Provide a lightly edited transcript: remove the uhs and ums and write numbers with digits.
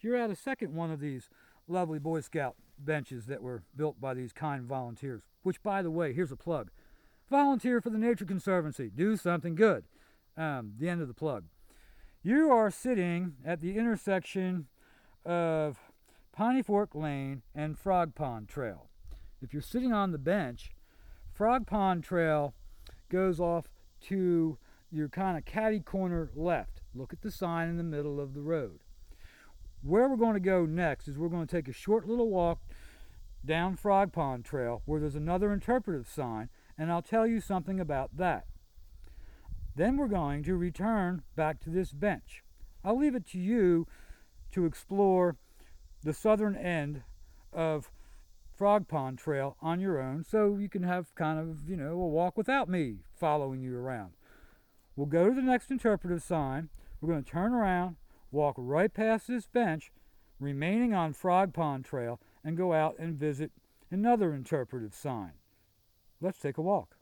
you're at a second one of these lovely Boy Scout benches that were built by these kind volunteers. Which, by the way, here's a plug. Volunteer for the Nature Conservancy. Do something good. The end of the plug. You are sitting at the intersection of Piney Fork Lane and Frog Pond Trail. If you're sitting on the bench, Frog Pond Trail goes off to your kind of catty corner left. Look at the sign in the middle of the road. Where we're going to go next is we're going to take a short little walk down Frog Pond Trail where there's another interpretive sign, and I'll tell you something about that. Then we're going to return back to this bench. I'll leave it to you to explore the southern end of Frog Pond Trail on your own, so you can have kind of, a walk without me following you around. We'll go to the next interpretive sign. We're going to turn around, walk right past this bench, remaining on Frog Pond Trail, and go out and visit another interpretive sign. Let's take a walk.